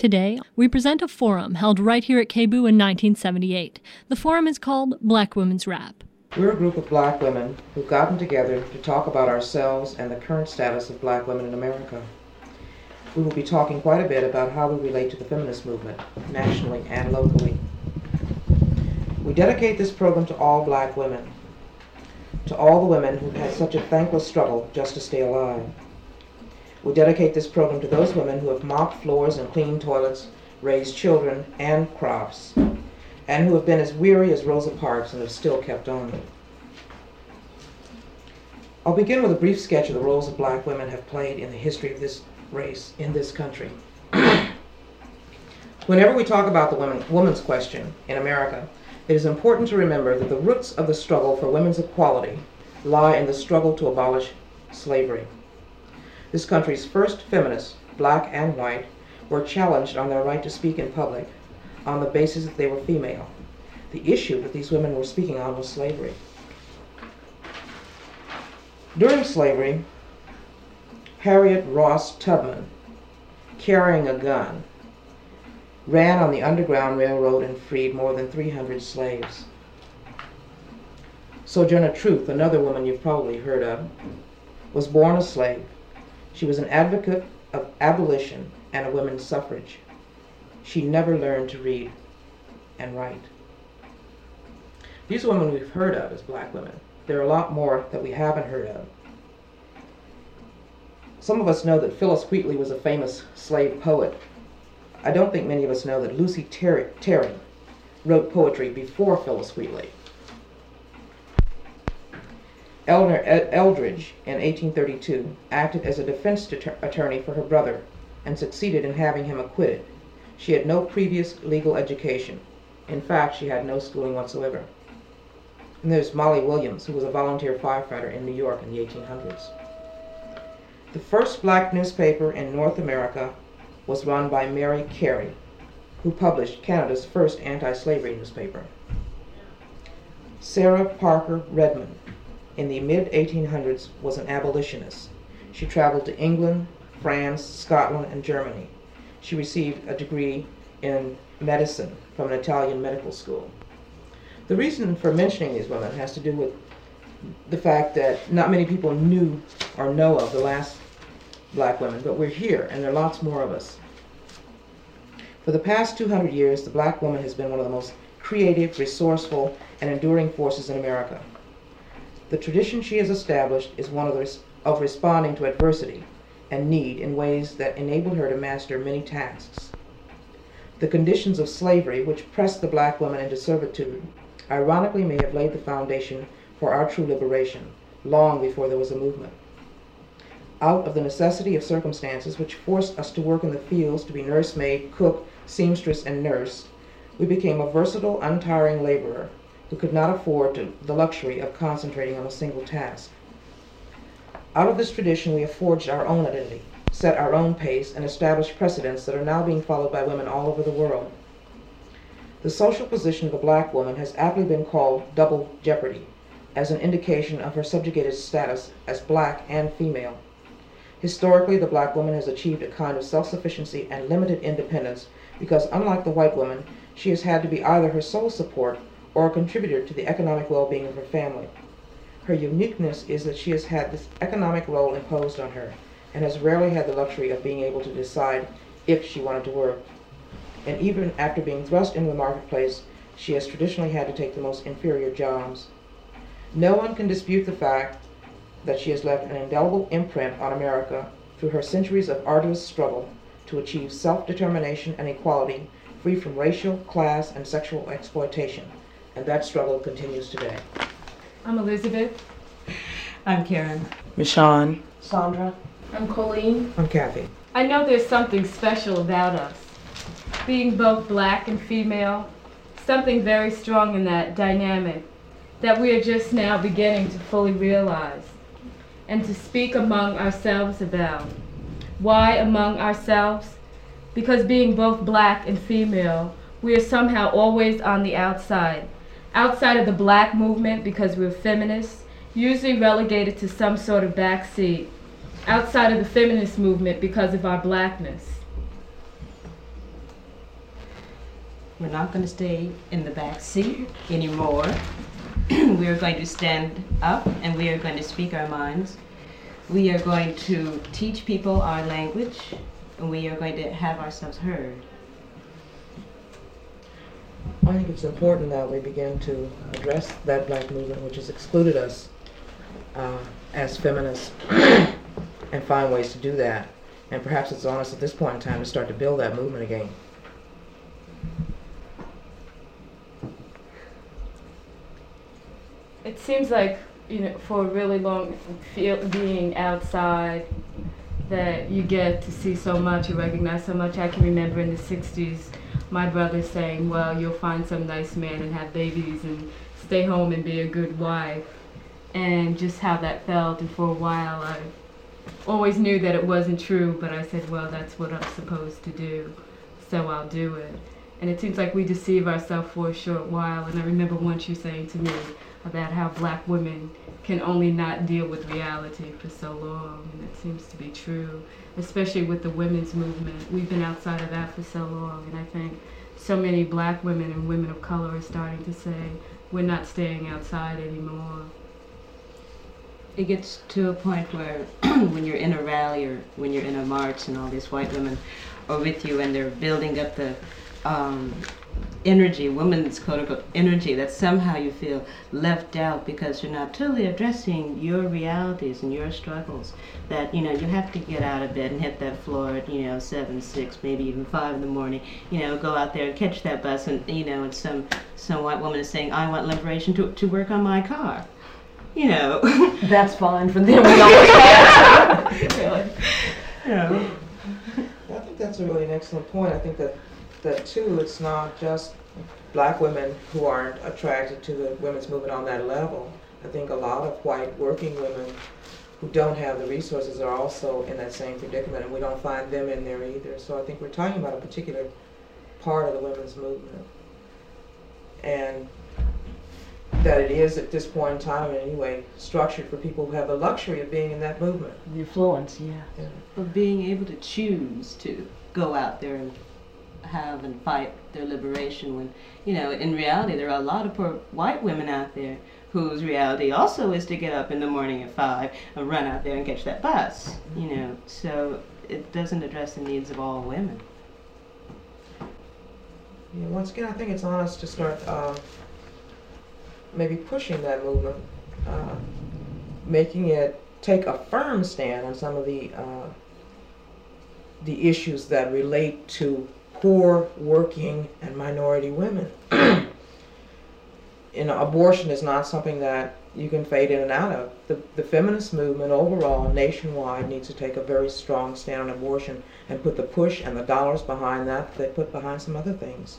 Today, we present a forum held right here at KBOO in 1978. The forum is called Black Women's Rap. We're a group of black women who've gotten together to talk about ourselves and the current status of black women in America. We will be talking quite a bit about how we relate to the feminist movement, nationally and locally. We dedicate this program to all black women, to all the women who've had such a thankless struggle just to stay alive. We dedicate this program to those women who have mopped floors and cleaned toilets, raised children and crops, and who have been as weary as Rosa Parks and have still kept on. I'll begin with a brief sketch of the roles that black women have played in the history of this race in this country. Whenever we talk about the woman's question in America, it is important to remember that the roots of the struggle for women's equality lie in the struggle to abolish slavery. This country's first feminists, black and white, were challenged on their right to speak in public on the basis that they were female. The issue that these women were speaking on was slavery. During slavery, Harriet Ross Tubman, carrying a gun, ran on the Underground Railroad and freed more than 300 slaves. Sojourner Truth, another woman you've probably heard of, was born a slave. She was an advocate of abolition and of women's suffrage. She never learned to read and write. These women we've heard of as black women. There are a lot more that we haven't heard of. Some of us know that Phyllis Wheatley was a famous slave poet. I don't think many of us know that Lucy Terry wrote poetry before Phyllis Wheatley. Eleanor Eldridge, in 1832, acted as a defense attorney for her brother and succeeded in having him acquitted. She had no previous legal education. In fact, she had no schooling whatsoever. And there's Molly Williams, who was a volunteer firefighter in New York in the 1800s. The first black newspaper in North America was run by Mary Carey, who published Canada's first anti-slavery newspaper. Sarah Parker Redmond, in the mid-1800s, was an abolitionist. She traveled to England, France, Scotland, and Germany. She received a degree in medicine from an Italian medical school. The reason for mentioning these women has to do with the fact that not many people knew or know of the last black women, but we're here, and there are lots more of us. For the past 200 years, the black woman has been one of the most creative, resourceful, and enduring forces in America. The tradition she has established is one of responding to adversity and need in ways that enabled her to master many tasks. The conditions of slavery, which pressed the black woman into servitude, ironically may have laid the foundation for our true liberation, long before there was a movement. Out of the necessity of circumstances which forced us to work in the fields to be nursemaid, cook, seamstress, and nurse, we became a versatile, untiring laborer who could not afford the luxury of concentrating on a single task. Out of this tradition, we have forged our own identity, set our own pace, and established precedents that are now being followed by women all over the world. The social position of the black woman has aptly been called double jeopardy, as an indication of her subjugated status as black and female. Historically, the black woman has achieved a kind of self-sufficiency and limited independence because, unlike the white woman, she has had to be either her sole support or a contributor to the economic well-being of her family. Her uniqueness is that she has had this economic role imposed on her and has rarely had the luxury of being able to decide if she wanted to work. And even after being thrust into the marketplace, she has traditionally had to take the most inferior jobs. No one can dispute the fact that she has left an indelible imprint on America through her centuries of arduous struggle to achieve self-determination and equality free from racial, class, and sexual exploitation. And that struggle continues today. I'm Elizabeth. I'm Karen. Michonne. Sandra. I'm Colleen. I'm Kathy. I know there's something special about us. Being both black and female, something very strong in that dynamic that we are just now beginning to fully realize and to speak among ourselves about. Why among ourselves? Because being both black and female, we are somehow always on the outside of the black movement because we're feminists, usually relegated to some sort of backseat, outside of the feminist movement because of our blackness. We're not going to stay in the back seat anymore. We are going to stand up and we are going to speak our minds. We are going to teach people our language, and we are going to have ourselves heard. I think it's important that we begin to address that black movement which has excluded us as feminists and find ways to do that. And perhaps it's on us at this point in time to start to build that movement again. It seems like, for a really long being outside, that you get to see so much, you recognize so much. I can remember in the 60s, my brother saying, well, you'll find some nice man and have babies and stay home and be a good wife. And just how that felt. And for a while, I always knew that it wasn't true, but I said, well, that's what I'm supposed to do, so I'll do it. And it seems like we deceive ourselves for a short while. And I remember once you saying to me about how black women can only not deal with reality for so long, and it seems to be true, especially with the women's movement. We've been outside of that for so long, and I think so many black women and women of color are starting to say, we're not staying outside anymore. It gets to a point where when you're in a rally or when you're in a march and all these white women are with you and they're building up the energy, women's quote-unquote energy, that somehow you feel left out because you're not totally addressing your realities and your struggles, that you have to get out of bed and hit that floor at 7, 6, maybe even 5 in the morning, go out there and catch that bus, and and some white woman is saying, I want liberation to work on my car. That's fine for them. We always have. Really? I think that's a really excellent point. I think that too, it's not just black women who aren't attracted to the women's movement on that level. I think a lot of white working women who don't have the resources are also in that same predicament, and we don't find them in there either. So I think we're talking about a particular part of the women's movement, and that it is at this point in time anyway structured for people who have the luxury of being in that movement. The influence, yeah. Of being able to choose to go out there and have and fight their liberation, when in reality there are a lot of poor white women out there whose reality also is to get up in the morning at 5 and run out there and catch that bus. So it doesn't address the needs of all women. Yeah, once again, I think it's on us to start maybe pushing that movement, making it take a firm stand on some of the issues that relate to poor, working, and minority women. Abortion is not something that you can fade in and out of. The feminist movement overall, nationwide, needs to take a very strong stand on abortion and put the push and the dollars behind that they put behind some other things.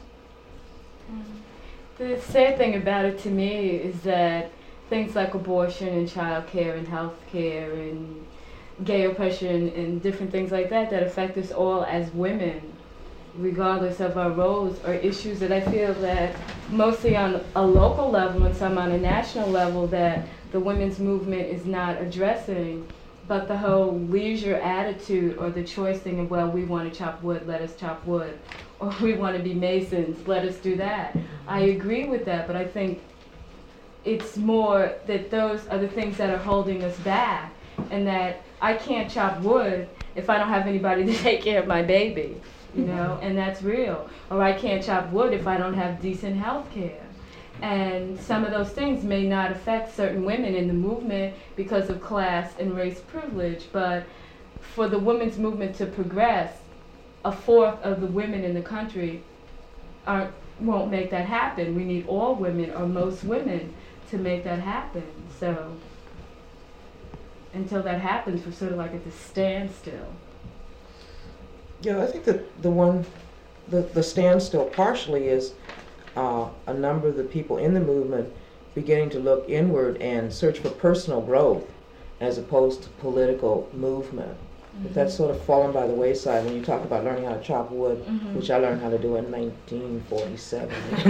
The sad thing about it to me is that things like abortion and child care and health care and gay oppression and different things like that affect us all as women, regardless of our roles, are issues that I feel that mostly on a local level and some on a national level that the women's movement is not addressing. But the whole leisure attitude, or the choice thing of, well, we want to chop wood, let us chop wood, or we want to be masons, let us do that. I agree with that, but I think it's more that those are the things that are holding us back, and that I can't chop wood if I don't have anybody to take care of my baby, and that's real. Or I can't chop wood if I don't have decent health care. And some of those things may not affect certain women in the movement because of class and race privilege, but for the women's movement to progress, 1/4 of the women in the country won't make that happen. We need all women, or most women, to make that happen. So until that happens, we're sort of like at the standstill. Yeah, I think that the standstill partially is a number of the people in the movement beginning to look inward and search for personal growth as opposed to political movement. But that's sort of fallen by the wayside when you talk about learning how to chop wood, which I learned how to do in 1947.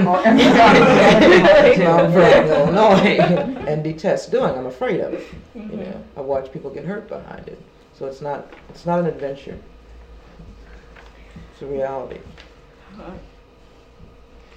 Mount Vernon, Illinois, and detest doing. I'm afraid of it. I watch people get hurt behind it. So it's not an adventure. It's a reality.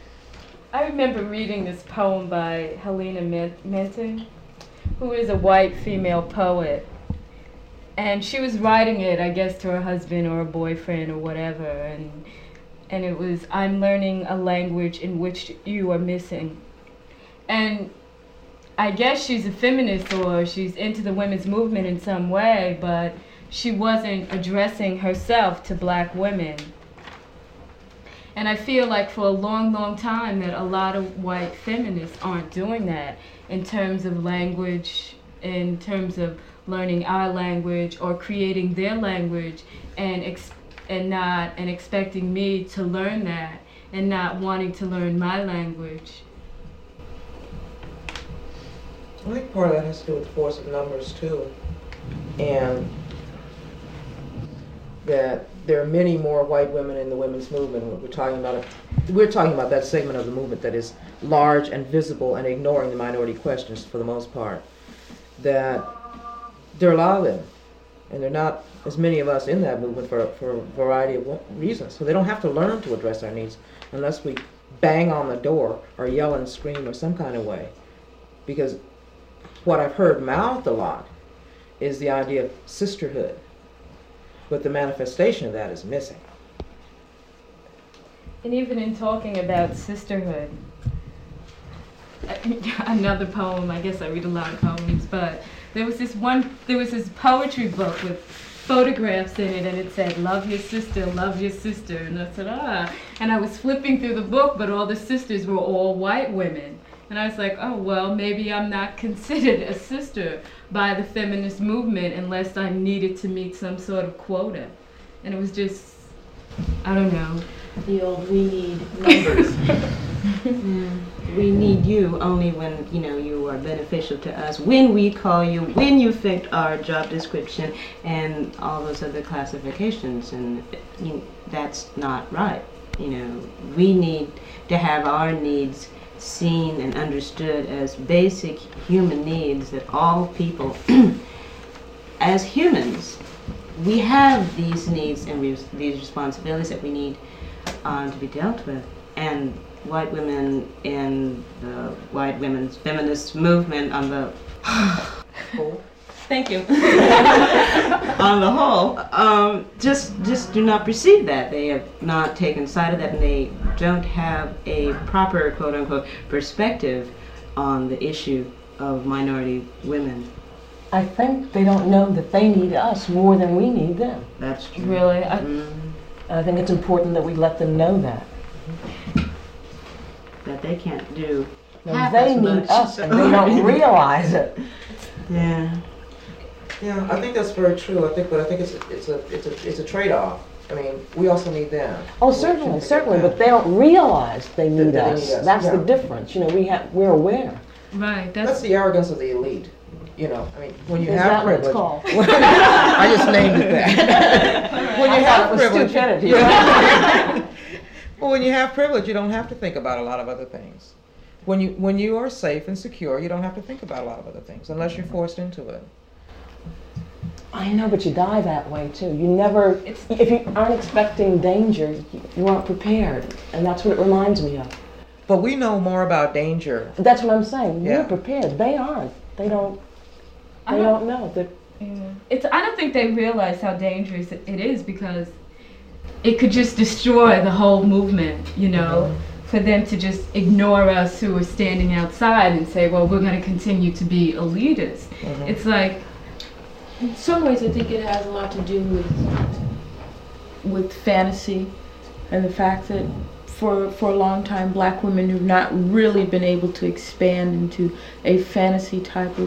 I remember reading this poem by Helena Minton, who is a white female poet. And she was writing it, I guess, to her husband or a boyfriend or whatever. And it was, I'm learning a language in which you are missing. And I guess she's a feminist or she's into the women's movement in some way, but she wasn't addressing herself to black women. And I feel like for a long, long time that a lot of white feminists aren't doing that in terms of language, in terms of learning our language or creating their language and expecting me to learn that and not wanting to learn my language. I think part of that has to do with the force of numbers too, and that there are many more white women in the women's movement. We're talking about that segment of the movement that is large and visible and ignoring the minority questions for the most part. That there are a lot of them, and there are not as many of us in that movement for a variety of reasons. So they don't have to learn to address our needs unless we bang on the door or yell and scream or some kind of way. Because what I've heard mouthed a lot is the idea of sisterhood, but the manifestation of that is missing. And even in talking about sisterhood, another poem, I guess I read a lot of poems, but there was this poetry book with photographs in it, and it said, love your sister, and I said, and I was flipping through the book, but all the sisters were all white women. And I was like, oh, well, maybe I'm not considered a sister by the feminist movement unless I needed to meet some sort of quota. And it was just, I don't know. The old we need numbers. We need you only when, you are beneficial to us, when we call you, when you fit our job description and all those other classifications. And that's not right. We need to have our needs seen and understood as basic human needs that all people, as humans, we have these needs and these responsibilities that we need to be dealt with. And white women in the white women's feminist movement on the thank you on the whole just do not perceive that. They have not taken sight of that, and they don't have a proper quote-unquote perspective on the issue of minority women. I think they don't know that they need us more than we need them. That's true. Really? I think it's important that we let them know that. That they can't do Now, they need us and they don't realize it. Yeah. Yeah, I think that's very true. But I think it's a trade-off. I mean, we also need them. Oh, certainly, but they don't realize they need us. That's the difference. We're aware. Right. That's the arrogance of the elite. I mean, when you Is have that privilege. what it's called? I just named it that. When you have privilege. Stupidity. Well, when you have privilege, you don't have to think about a lot of other things. When you are safe and secure, you don't have to think about a lot of other things unless you're forced into it. I know, but you die that way too. If you aren't expecting danger, you aren't prepared, and that's what it reminds me of. But we know more about danger. That's what I'm saying. Yeah. We're prepared. They aren't. They don't know that. Yeah. I don't think they realize how dangerous it is, because it could just destroy the whole movement, for them to just ignore us who are standing outside and say, well, we're going to continue to be elitists. Mm-hmm. It's like, in some ways, I think it has a lot to do with fantasy and the fact that for a long time, black women have not really been able to expand into a fantasy type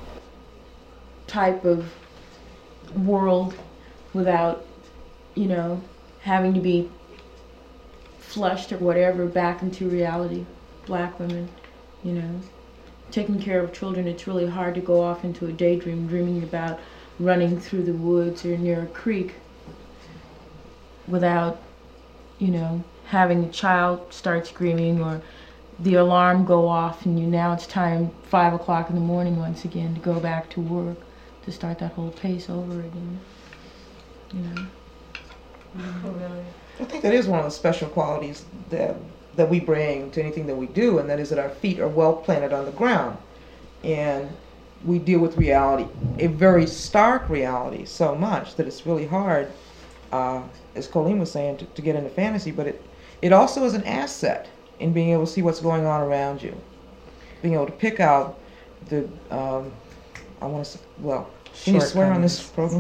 of world without, having to be flushed or whatever back into reality. Black women, taking care of children, it's really hard to go off into a daydream, dreaming about running through the woods or near a creek without, having a child start screaming or the alarm go off and now it's time 5 o'clock in the morning once again to go back to work, to start that whole pace over again. I think that is one of the special qualities that that we bring to anything that we do, and that is that our feet are well planted on the ground. And we deal with reality, a very stark reality, so much that it's really hard, as Colleen was saying, to get into fantasy, but it also is an asset in being able to see what's going on around you. Being able to pick out the, I want to say, well, can you swear on this program?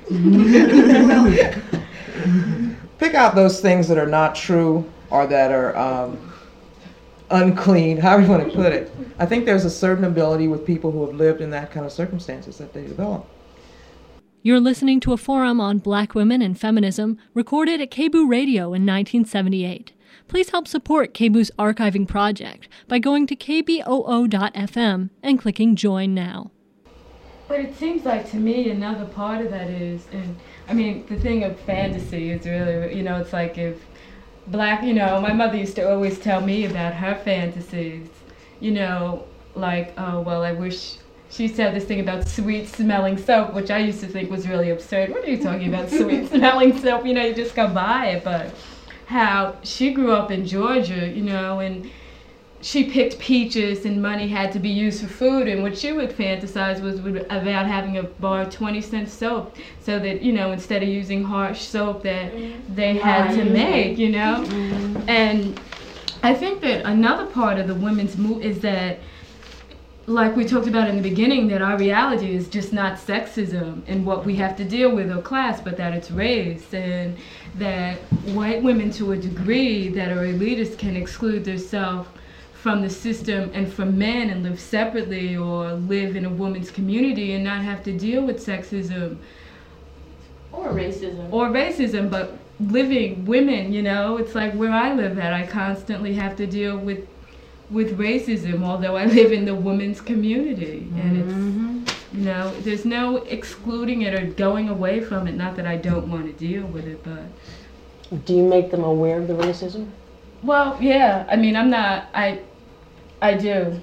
Pick out those things that are not true or that are unclean, however you want to put it. I think there's a certain ability with people who have lived in that kind of circumstances that they develop. You're listening to a forum on Black women and feminism recorded at KBOO Radio in 1978. Please help support KBOO's archiving project by going to kboo.fm and clicking Join Now. But it seems like to me another part of that is, and I mean, the thing of fantasy is really, you know, it's like if Black, you know, my mother used to always tell me about her fantasies, you know, like, oh, well, I wish, she said this thing about sweet-smelling soap, which I used to think was really absurd. What are you talking about, sweet-smelling soap? You know, you just go buy it. But how she grew up in Georgia, you know, and she picked peaches and money had to be used for food, and what she would fantasize was about having a bar of 20-cent soap, so that, you know, instead of using harsh soap that they had to make, you know. And I think that another part of the women's move is that, like we talked about in the beginning, that our reality is just not sexism and what we have to deal with or class, but that it's race, and that white women to a degree that are elitist can exclude themselves from the system and from men and live separately or live in a woman's community and not have to deal with sexism. Or racism. Or racism, but living women, you know, it's like where I live at, I constantly have to deal with racism, although I live in the women's community. And it's, you know, there's no excluding it or going away from it, not that I don't want to deal with it, but... Do you make them aware of the racism? Well, yeah, I mean, I'm not, I do.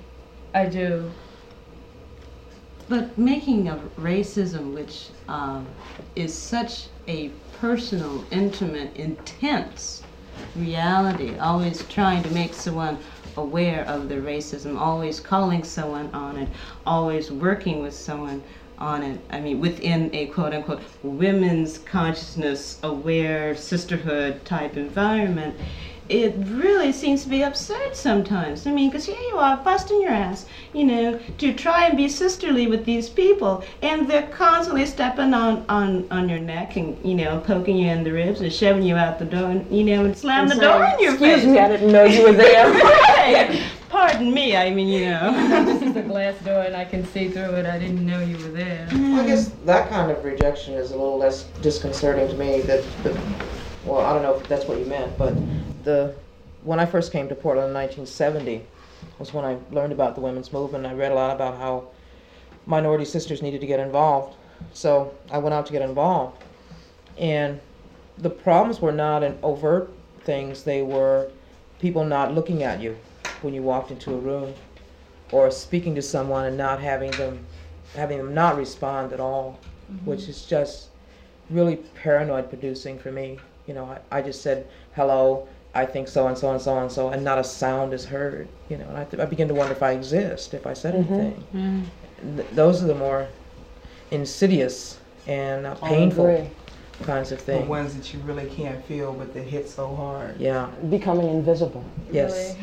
But making of racism, which is such a personal, intimate, intense reality, always trying to make someone aware of the racism, always calling someone on it, always working with someone on it. I mean, within a quote-unquote women's consciousness aware sisterhood type environment, it really seems to be absurd sometimes. I mean, because here you are busting your ass, you know, to try and be sisterly with these people, and they're constantly stepping on your neck and, you know, poking you in the ribs and shoving you out the door and, you know, and slam the door in your face. Excuse me, I didn't know you were there. Right. Pardon me, I mean, you know. This is a glass door and I can see through it. I didn't know you were there. Well, I guess that kind of rejection is a little less disconcerting to me. Well, I don't know if that's what you meant, but when I first came to Portland in 1970 was when I learned about the women's movement. I read a lot about how minority sisters needed to get involved. So I went out to get involved. And the problems were not in overt things. They were people not looking at you when you walked into a room, or speaking to someone and not having them not respond at all, which is just really paranoid producing for me. You know, I just said, hello, I think so and so and so and so, and not a sound is heard. You know, and I begin to wonder if I exist, if I said anything. Those are the more insidious and painful kinds of The things. ones that you really can't feel, but they hit so hard. Yeah. Becoming invisible. Yes.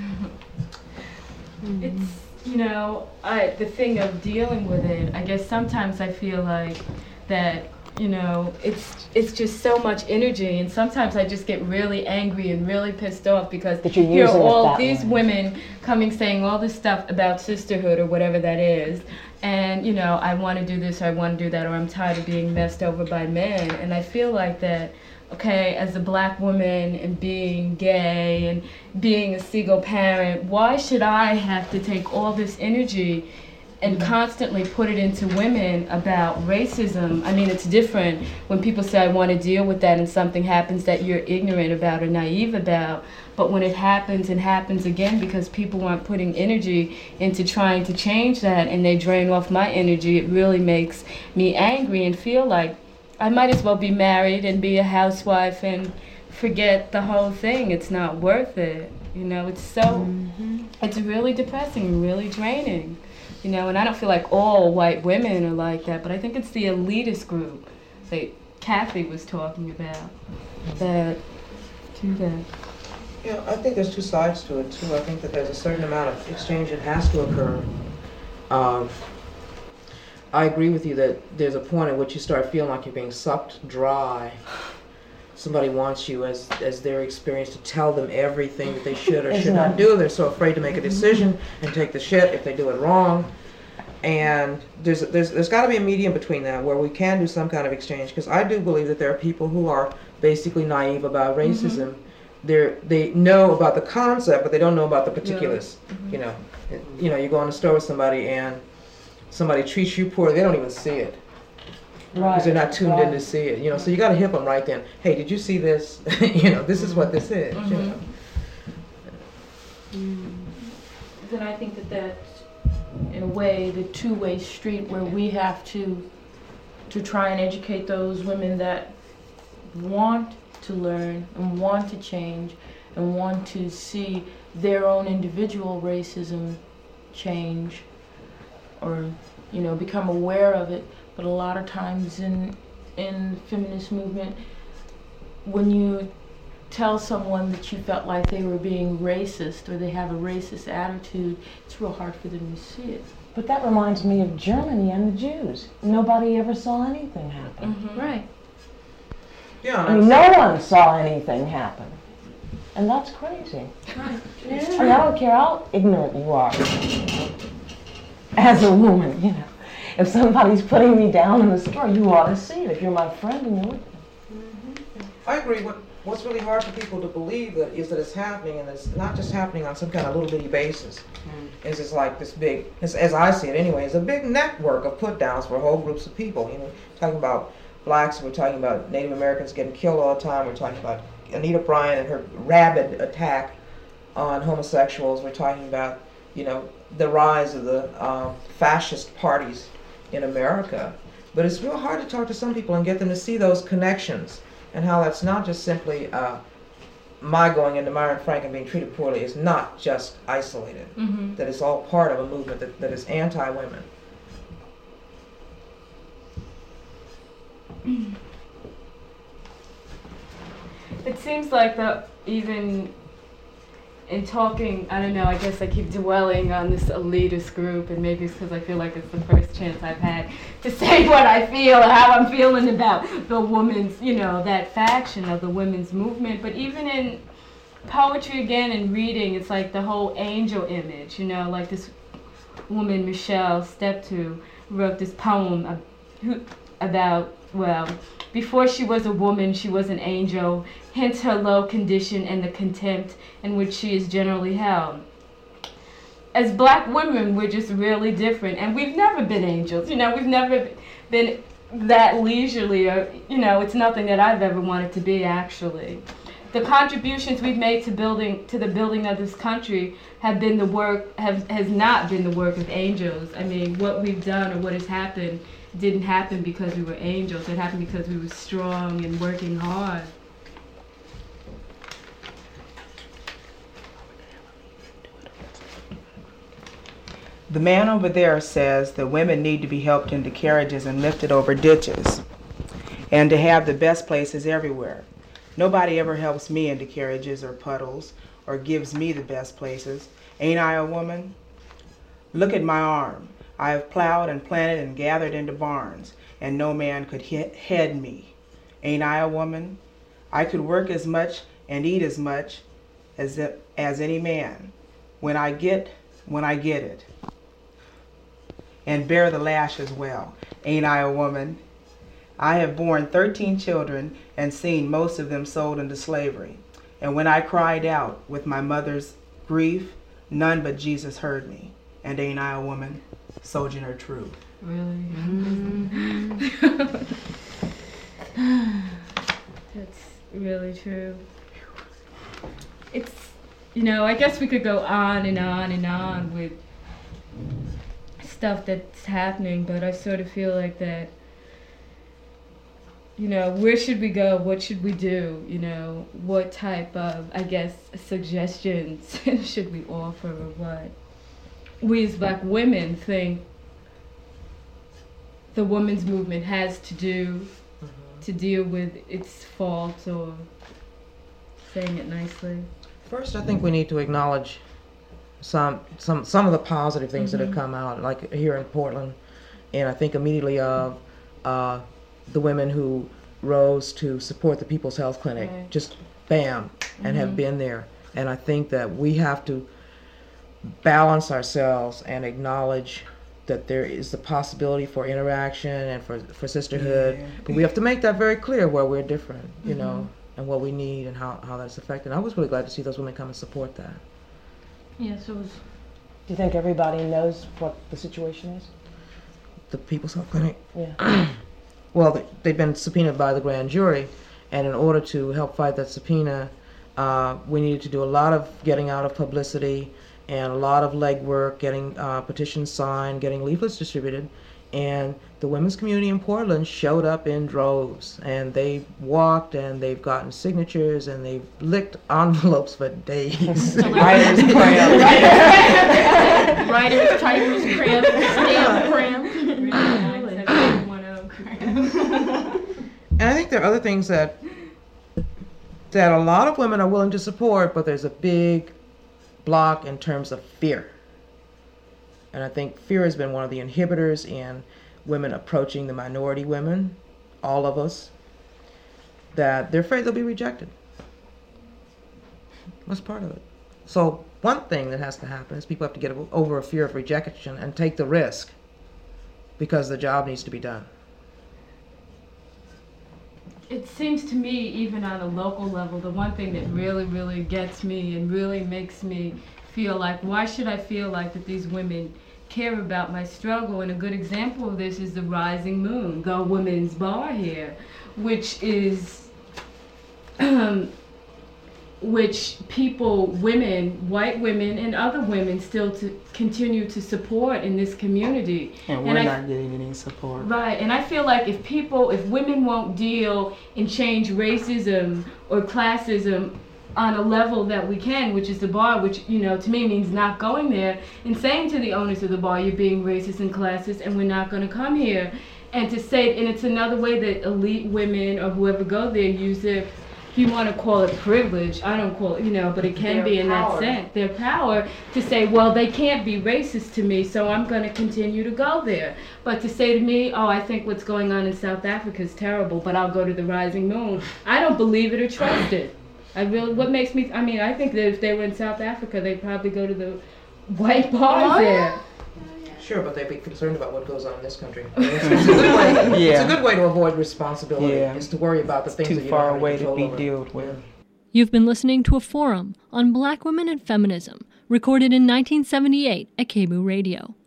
Really. It's, you know, the thing of dealing with it, I guess sometimes I feel like that, you know, it's just so much energy, and sometimes I just get really angry and really pissed off because here are all these women coming saying all this stuff about sisterhood or whatever that is, and, you know, I want to do this or I want to do that, or I'm tired of being messed over by men. And I feel like that, okay, as a black woman and being gay and being a single parent, why should I have to take all this energy and constantly put it into women about racism? I mean, it's different when people say, I want to deal with that, and something happens that you're ignorant about or naive about. But when it happens and happens again because people aren't putting energy into trying to change that, and they drain off my energy, it really makes me angry and feel like I might as well be married and be a housewife and forget the whole thing. It's not worth it. You know, it's so, it's really depressing and really draining. You know, and I don't feel like all white women are like that, but I think it's the elitist group that Kathy was talking about that do that. Yeah, I think there's two sides to it too. I think that there's a certain amount of exchange that has to occur. I agree with you that there's a point at which you start feeling like you're being sucked dry. Somebody wants you, as their experience, to tell them everything that they should or should not do. They're so afraid to make a decision and take the shit if they do it wrong. And there's got to be a medium between that where we can do some kind of exchange, because I do believe that there are people who are basically naive about racism. They know about the concept, but they don't know about the particulars. You know, you go in the store with somebody and somebody treats you poorly, they don't even see it. Because they're not tuned in to see it. You know, so you got to hit them right then. Hey, did you see this? You know, this is what this is. You know? Then I think that that's, in a way, the two-way street where we have to try and educate those women that want to learn and want to change and want to see their own individual racism change, or, you know, become aware of it. But a lot of times in the feminist movement, when you tell someone that you felt like they were being racist or they have a racist attitude, it's real hard for them to see it. But that reminds me of Germany and the Jews. Nobody ever saw anything happen. Right. Yeah. I mean, no one saw anything happen. And that's crazy. Right. I mean, I don't care how ignorant you are as a woman, you know. If somebody's putting me down in the store, you ought to see it. If you're my friend and you're with me. I agree. What's really hard for people to believe is that it's happening, and it's not just happening on some kind of little bitty basis. It's like this big, as I see it anyway, it's a big network of put downs for whole groups of people. You know, talking about blacks, we're talking about Native Americans getting killed all the time. We're talking about Anita Bryant and her rabid attack on homosexuals. We're talking about, you know, the rise of the fascist parties in America. But it's real hard to talk to some people and get them to see those connections, and how that's not just simply my going into Myron Frank and being treated poorly is not just isolated, that it's all part of a movement that is anti-women. It seems like that even in talking, I don't know, I guess I keep dwelling on this elitist group, and maybe it's because I feel like it's the first chance I've had to say what I feel, how I'm feeling about the women's, you know, that faction of the women's movement. But even in poetry again and reading, it's like the whole angel image, you know, like this woman, Michelle Steptoe, wrote this poem about, well, before she was a woman, she was an angel, hence her low condition and the contempt in which she is generally held. As black women, we're just really different, and we've never been angels. You know, we've never been that leisurely, or, you know, it's nothing that I've ever wanted to be, actually. The contributions we've made to the building of this country have been the work, has not been the work of angels. I mean, what we've done or what has happened didn't happen because we were angels. It happened because we were strong and working hard. The man over there says that women need to be helped into carriages and lifted over ditches, and to have the best places everywhere. Nobody ever helps me into carriages or puddles or gives me the best places. Ain't I a woman? Look at my arm. I have plowed and planted and gathered into barns, and no man could head me. Ain't I a woman? I could work as much and eat as much as any man when I get it, and bear the lash as well. Ain't I a woman? I have borne 13 children and seen most of them sold into slavery. And when I cried out with my mother's grief, none but Jesus heard me. And ain't I a woman? Sojourner Truth. Really? That's really true. It's, you know, I guess we could go on and on and on with stuff that's happening, but I sort of feel like that you know, where should we go? What should we do? You know, what type of, I guess, suggestions should we offer or what? We as Black women think the women's movement has to do to deal with its faults, or saying it nicely. First, I think we need to acknowledge some of the positive things that have come out, like here in Portland, and I think immediately of the women who rose to support the People's Health Clinic, Right. just bam, and have been there. And I think that we have to balance ourselves and acknowledge that there is the possibility for interaction and for sisterhood, but we have to make that very clear where we're different, you know, and what we need and how that's affected. I was really glad to see those women come and support that. Yes, it was. Do you think everybody knows what the situation is? The People's Health Clinic? Yeah. Well, they've been subpoenaed by the grand jury, and in order to help fight that subpoena, we needed to do a lot of getting out of publicity and a lot of legwork, getting petitions signed, getting leaflets distributed, and the women's community in Portland showed up in droves, and they walked and they've gotten signatures and they've licked envelopes for days. Writers cramp. Writers, typers, cramp, stamp cramp. And I think there are other things that a lot of women are willing to support, but there's a big block in terms of fear. And I think fear has been one of the inhibitors in women approaching the minority women, all of us, that they're afraid they'll be rejected. That's part of it. So one thing that has to happen is people have to get over a fear of rejection and take the risk, because the job needs to be done. It seems to me, even on a local level, the one thing that really, really gets me and really makes me feel like, why should I feel like that these women care about my struggle? And a good example of this is the Rising Moon, the women's bar here, which is, which people, women, white women and other women still to continue to support in this community. And we're not getting any support. Right, and I feel like if women won't deal and change racism or classism on a level that we can, which is the bar, which, you know, to me means not going there and saying to the owners of the bar, you're being racist and classist and we're not going to come here. And to say, and it's another way that elite women or whoever go there use their, if you want to call it privilege, I don't call it, you know, but it can be in that sense, their power to say, well, they can't be racist to me, so I'm going to continue to go there. But to say to me, oh, I think what's going on in South Africa is terrible, but I'll go to the Rising Moon, I don't believe it or trust it. What makes me, I mean, I think that if they were in South Africa, they'd probably go to the white bars there. Sure, but they'd be concerned about what goes on in this country. It's a good way to avoid responsibility, is to worry about the things that you don't have any control over. Too far away to be dealt with. You've been listening to a forum on Black women and feminism, recorded in 1978 at KBOO Radio.